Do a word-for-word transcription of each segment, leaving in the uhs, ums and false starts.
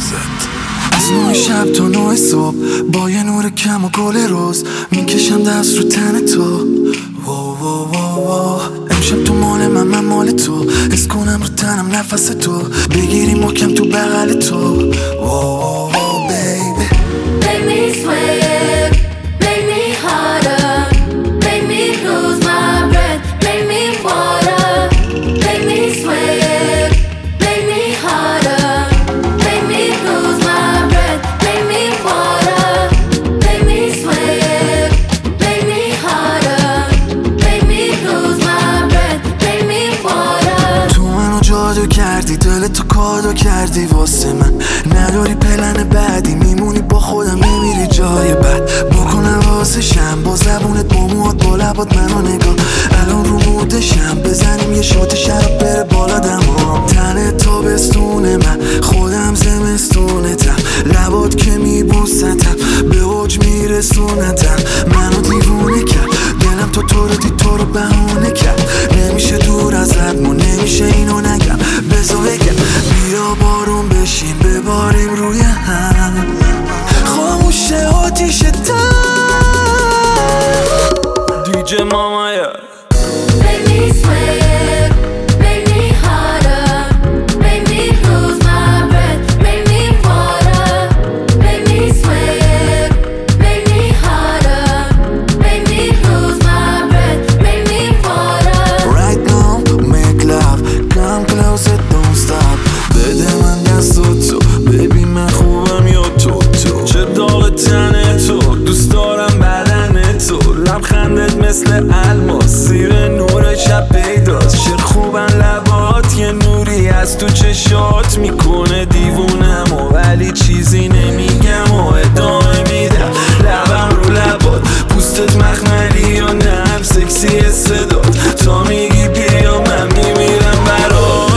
زد. از نوع شب تا نوع صبح با یه نور کم و گل روز میکشم دست رو تن تو. وو وو وو وو امشب تو مال من من مال تو، حس کنم رو تنم نفس تو، بگیری محکم تو بغل تو. وو وو وو بیبی Make me sweat, make me harder, make me lose my breath, make me water, make me sweat, make me harder, make me lose my breath, make me water, make me sweat, make me harder, make me lose my breath, make me water. تو منو جادو کردی، دلتو کادو کردی واسه من، نداری پلن بعدی، میمونی با خودم نمیری جای بد. بکنم واسشم با زبونت با موهات با لبات منو نگاه، الان رو مودشم بزنیم یه شات شراب بره بالا دمام. تنت تابستونه من خودم زمستونتم، لبات که میبوستم به اوج میرسونتم. منو دیوونه کرد دلم تو تو رو دید تو رو بهونه کرد، نمیشه دور از ما نمیشه اینو نگم بزا بگم. بیا بارون بشین بباریم روی هم، خاموشه آتیش تن. دیجی مامایا Make me sweat, make me harder, make me lose my breath, make me water, make me sweat, make me harder, make me lose my breath, make me water. Right now make love, come closer don't stop. بده من دستاتو ببین من خوبم یا تو تو، چه داغ تنه تو، دوست دارم بدن تو، لبخندت مثل الماس زیر نور شب پیداست. چه خوبن لبات یه نوری از تو چشات میکنه دیوونم و ولی چیزی نمیگم و ادامه میدم. لبم رو لبات پوستت مخملی یا نرم سکسی صدات، تا میگی بیا من میمیرم برات.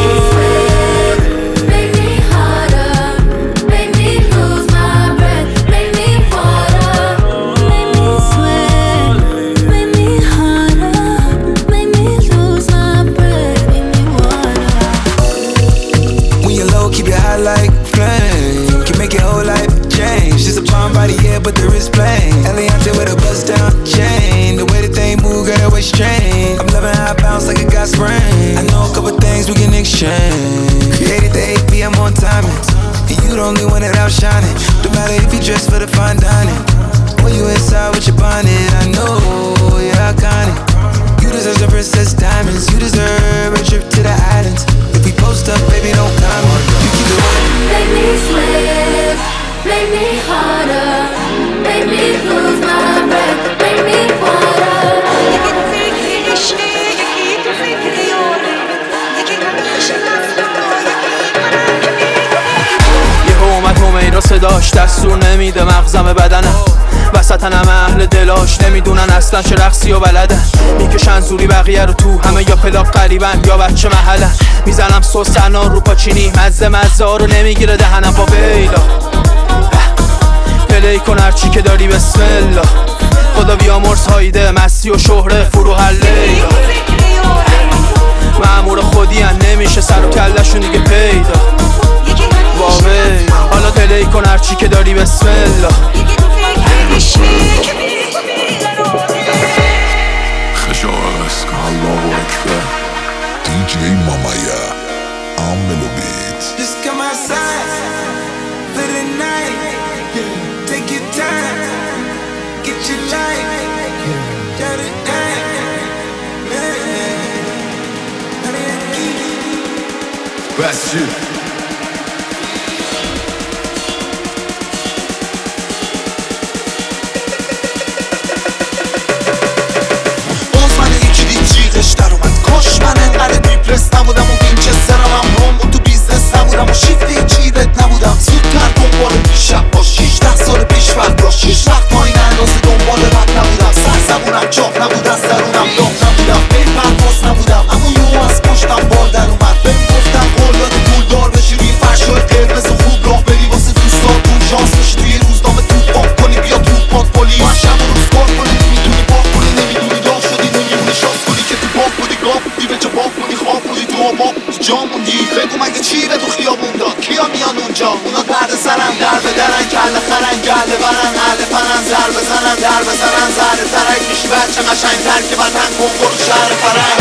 Make me harder, make me lose my breath, make me water, make me sweat, make me harder, make me lose my breath, make me water. When you're low, keep your high like flame, can make your whole life change. Just a palm body, yeah, but the wrist plain. Eliante with a bust down chain, the way that they move, got a waist train. I'm loving how I bounce like a got sprain. I know a couple things we can exchange. Created the eight p.m. on timing, and you the only one that outshining. No matter if you dress for the fine dining, or you inside with your bonnet, I know you're iconic. You deserve the princess diamonds, you deserve a trip to the islands. If we post up, baby, don't comment. You keep it running. Make me sweat, make me harder, make me lose my breath, make me water. یه اومد همیرا صداش دستور نمیده مغزم بدنم، وسطنم اهل دلاش نمیدونن اصلا چه رقصی و بلدن. میکشن زوری بقیه رو تو همه یا پلاک قریبن یا بچه محلن. میزنم سوسنا رو پاچینی مزه مزه ها رو نمیگیره دهنم با بیلا. پلی کن هرچی که داری بسم الله، خدا بیامرز هایده مستی و شهره فروح لیلا. مأمور خودی هن نمیشه سر و کلشون دیگه پیدا. واوی حالا پلی کن هرچی که داری بسم الله. خجالت الله اکبر. دیجی مامایا عاملو بیت. Just come outside for the night. Take your time, get your life. Got it That's you. در اومد کاش من انقدر دیپرس نبودم و وینچسترم هم روم و تو بیزنس نبودم و شیفت چیرت نبودم. زودتر دنبال پیشم باش شیشده سال پیش وقت باش هیچ وقت پایین اندازه دنبال رد نبودم. سر زبونم چاق نبود از درونم داغ نبودم بین پرواز نبودم اما یو از پشتم بال در اومد بهم گفتم قول داده پول دار بشی روی فرشای قرمز و خوب راه بری واسه دوستاتون شانس بشی توی روزنامه توپ پاک کنی بیا توپ پاک پلیس من شب و روز کار کنی میتونی پاک کنی نمیدونی داغ شدی نمیمونی شانس کنی که تو پاک بودی گاه بودی به جا پاک کنی خواب بودی تو آبا تو جا موندی بگو مگه چی به تو خیابون داد کیا میان اونجا اونا در بدرن کله خرن گله برن اهل پنن زر بزنن در بزنن زهر ترک میشی بچه قشنگ تر که وطن کن برو شهر فرنگ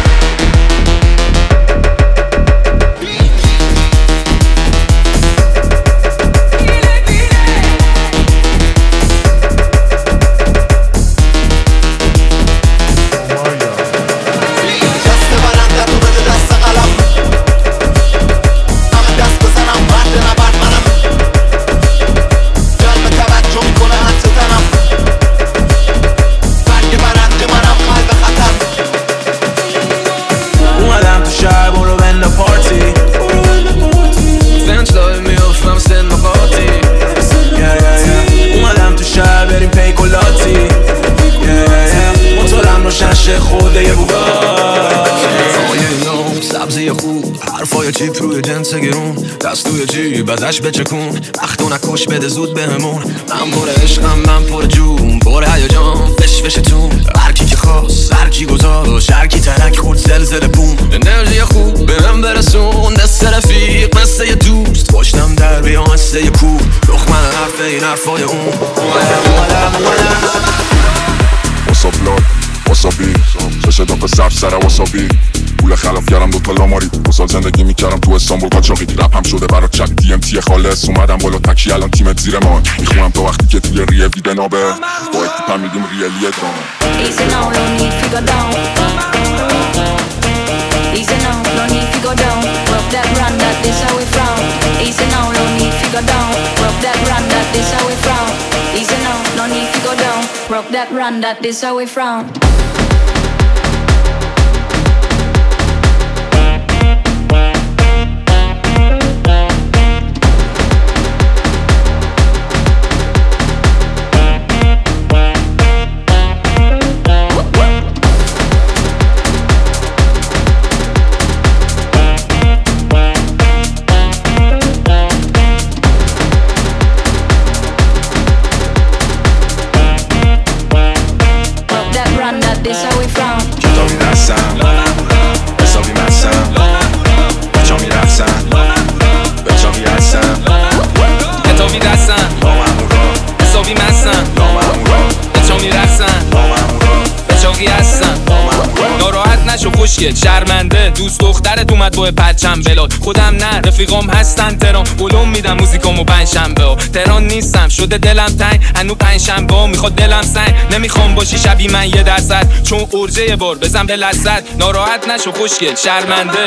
جیپ روی جنس گرون دست توی جیب ازش بچکون وقتو نکش بده زود بهمون من پر عشقم من پر جون پر هیجان فش فش تون هرکی که خواست هرکی گذاشت هرکی ترک خورد زلزله بوم انرژی خوب بهم برسون دست رفیق مثل یه دوست پشتم در بیان مثل یه کوه دخمن حرف این حرفای اون اومدم اومدم اومدم What's up blood? What's up big? چشه داخل سر سر واسابی پول خلاف کردم دوتا لاماری دو سال زندگی میکردم تو استانبول قاچاقی رپ هم شده برات چک دی ام تی خالص اومدم بالا تکی الان تیمت زیر ما میخونم تا وقتی که توی ریه وی بنابه با اکیپم میگیم ریالیه درام Easy now, no need to go down. Easy now, no need to go down. Rock that run, that this how we frown. Easy now, no need to go down. Rock that run, that this how we frown. Easy now, no need to go down. Rock that run, that this how we frown. شرمنده دوست دخترت اومد با پرچم بلاد خودم نه رفیقام هستن تران علوم میدم موزیکامو پنجشنبه تران نیستم شده دلم تنگ هنو پنجشنبه میخواد دلم سنگ نمیخوام باشی شبیه من یه درصد چون ارجه یه بار بزن به لذت ناراحت نشو خوشگل شرمنده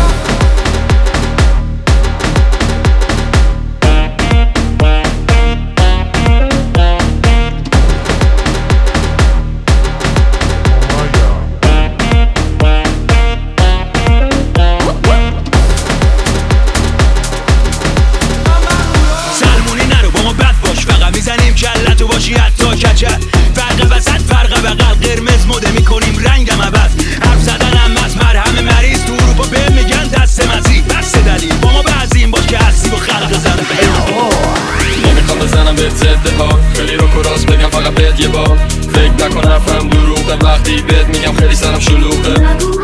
خیلی رو کراس بگم فقط بهت یه بار فکر نکن حرفم دروغه وقتی بهت میگم خیلی سرم شلوغه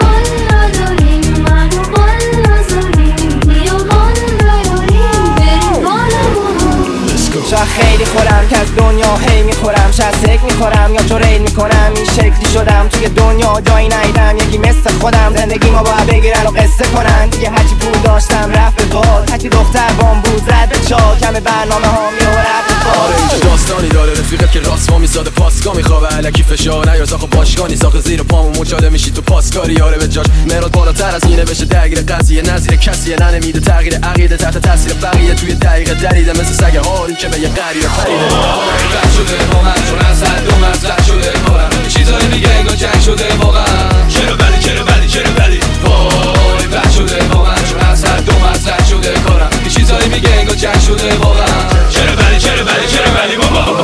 شاید خیلی خورم که از دنیا هی میخورم شاید سک میخورم یا جوریل میکنم این شکلی شدم توی دنیا جایی نیدم یکی مثل خودم زندگی ما باید بگیرن و قصه کنن دیگه هرچی پول داشتم رفت به باد هرچی دختر بام بود رد به چا کم برنامه ها میورد به باد آره اینجا داستانی داره رفیقت که راست وا میزاده پاسگاه میخوابه علکی فشار نیار زاخو باشگانی ساخت زیر پامو مچاله میشی تو پاسکاری یاره به جاش مراد بالاتر از اینه بشه درگیر قضیه نظیر کسی نه نمیده تغییر عقیده تحت تاثیر بقیه توی دقیقه دریده مثل سگ هاری که به یه قریه پریده رد شده با من چون از حد و مزد شده کارم چیزایی میگه انگار جنگ شده واقعا چرا ولی چرا ولی چرا ولی وای رد شده با من چون از حد و مزد شده کارم چیزایی میگه انگار جنگ شده واقعا چرا ولی چرا ولی چرا ولی بابا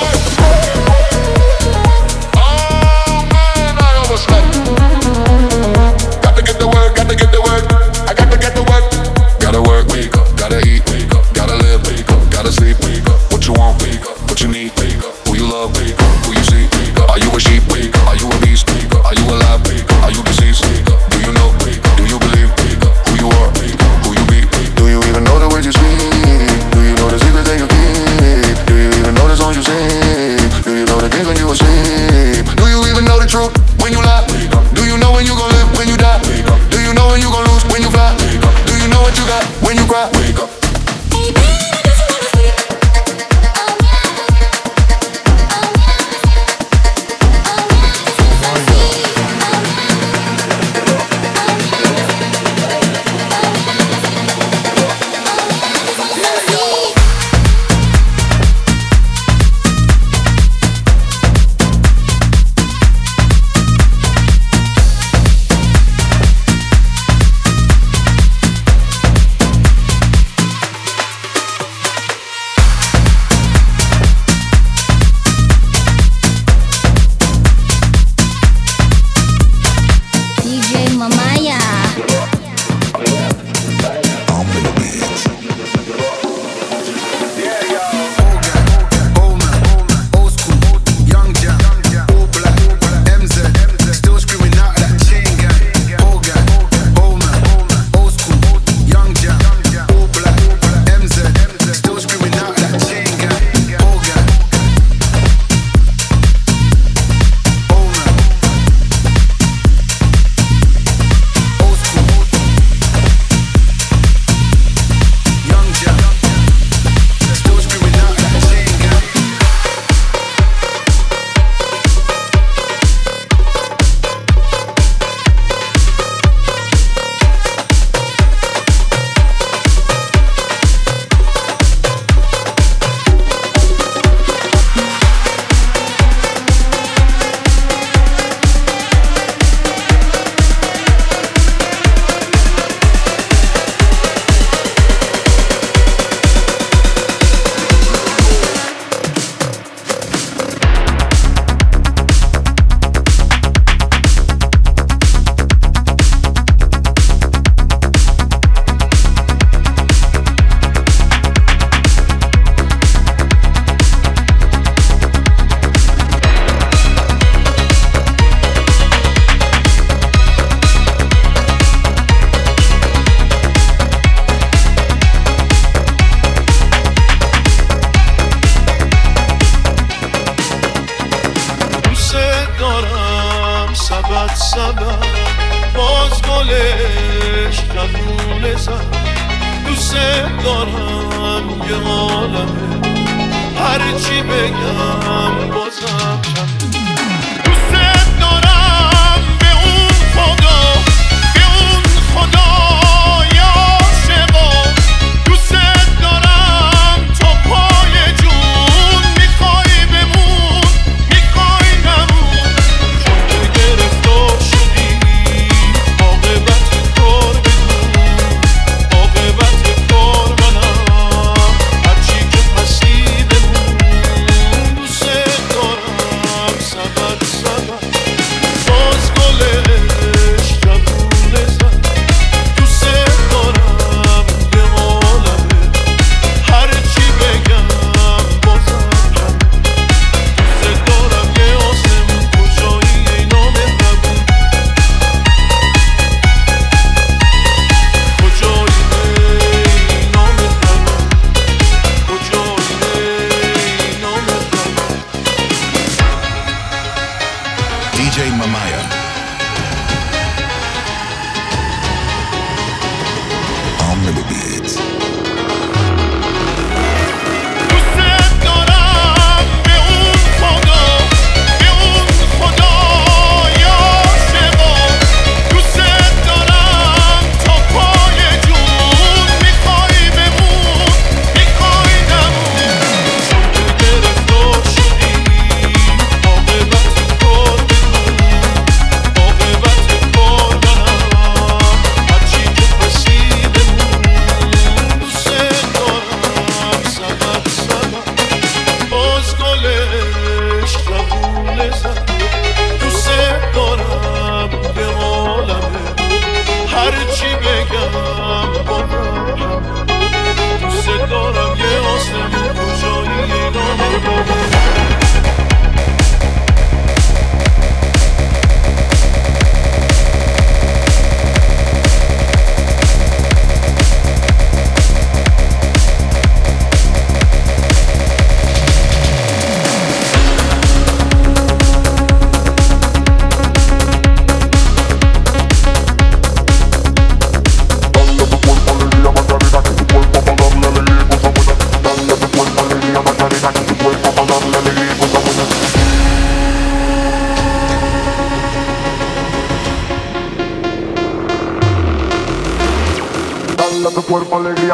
Gotta get the work, gotta get the work. I gotta get the work. Gotta work, wake up. Gotta eat, wake up. Gotta live, wake up. Gotta sleep, wake up. What you want, wake up. What you need, wake up. Who you love, wake up. Who you see, wake up. Are you a sheep, wake up. Are you a beast, wake up. Are you alive, wake up. Are you deceased, wake up. Do you know, wake up. Do you believe, wake up. Who you are, wake up. Who you be, wake up. Do you even know the words you speak? Do you know the secrets that right. Wake up.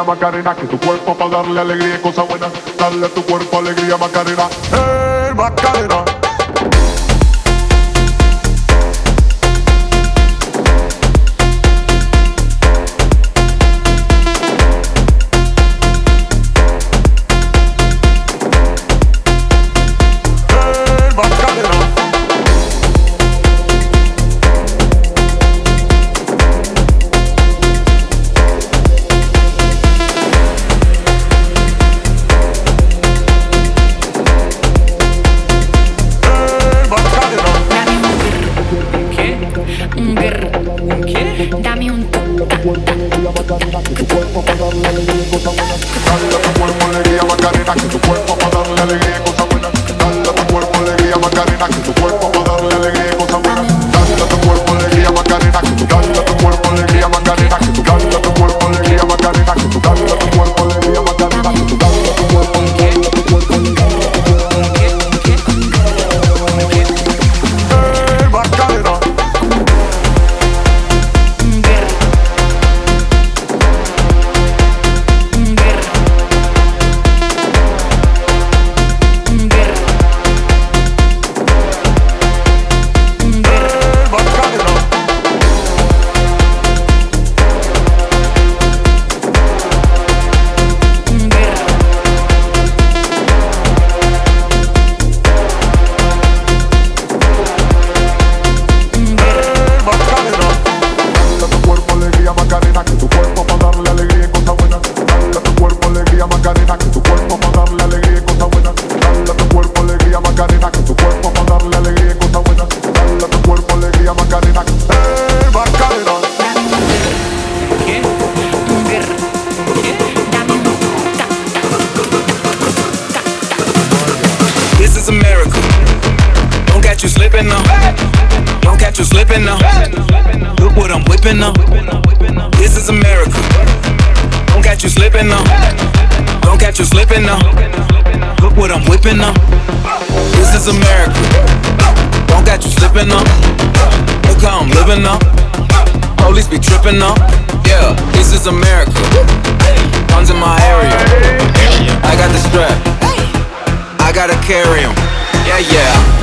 alegría Macarena, que tu cuerpo para darle alegría y cosas buenas. Dale a tu cuerpo alegría Macarena, hey Macarena. Yeah, this is America. Guns in my area. I got the strap. I gotta carry 'em. Yeah, yeah.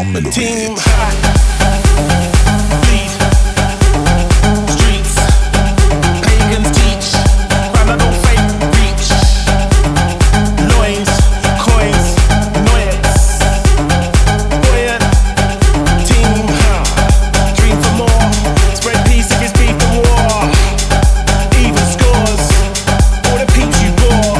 my melody. Team lead streets, pagans teach, grammar don't fake reach, loins, coins, noise, buoyant. Team dream for more, spread peace if it's beef for war, even scores, all the peeps you bought,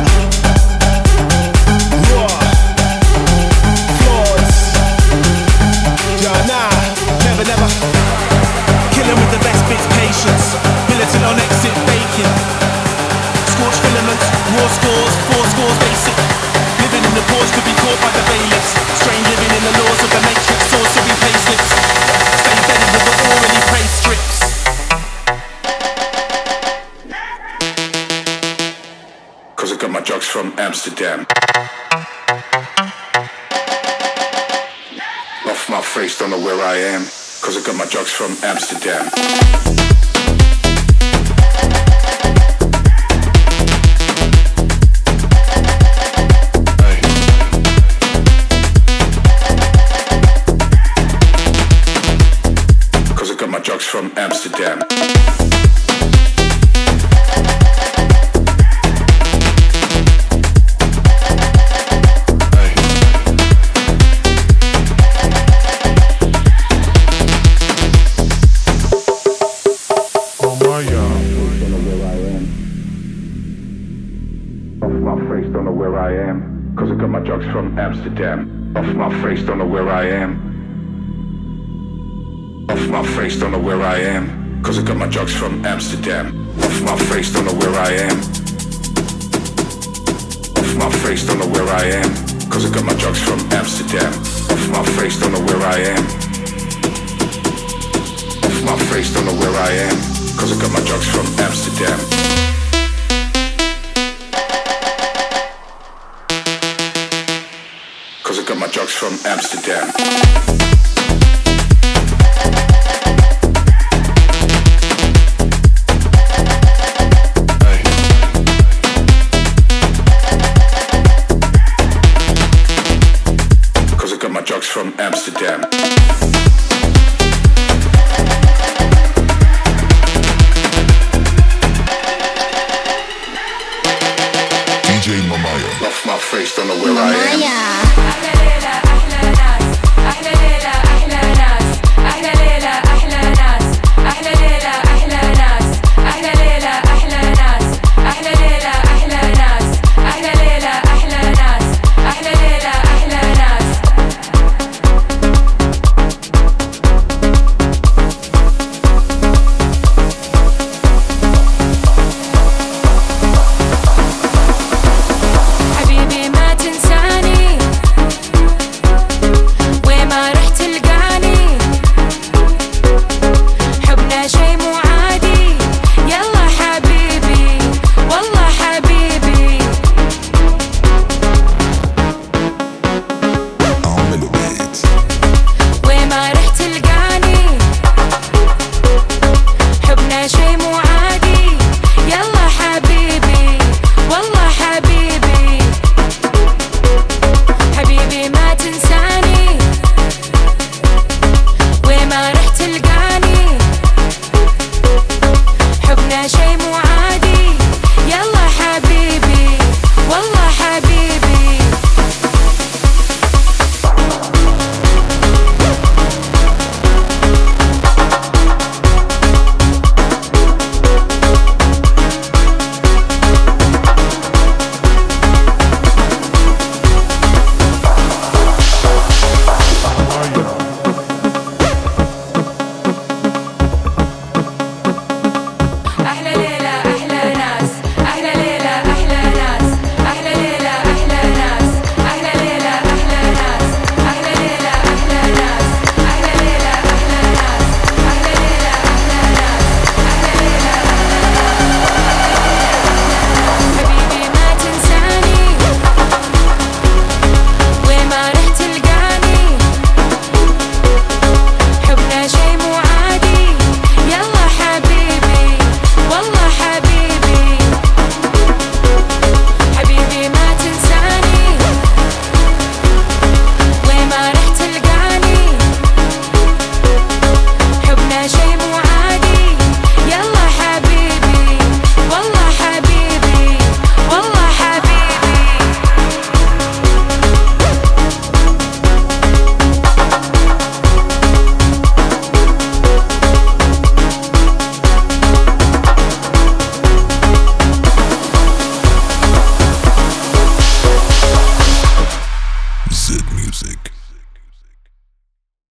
raw, frauds. Yeah, nah, never, never. Killing with the best bits, patience. Militant on exit, baking. Scorched filaments, raw scores, four scores, basic. Living in the pause could be caught by the bailiffs. Strange living in the laws of the matrix, sorcery payslips. Stay bedded with the orally praised strips. Cause I got my drugs from Amsterdam. Off my face, don't know where I am. Cause I got my drugs from Amsterdam. Hey. Cause I got my drugs from Amsterdam. Drugs from Amsterdam. Off my face, don't know where I am. Off my face, don't know where I am. Cause I got my drugs from Amsterdam. Off my face, don't know where I am. Off my face, don't know where I am. Cause I got my drugs from Amsterdam. Off my face, don't know where I am. Off my face, don't know where I am. Cause I got my drugs from Amsterdam. Cause I got my drugs from Amsterdam. Hey. Cause I got my drugs from Amsterdam. D J Mamaya. Off my face, don't know where I am.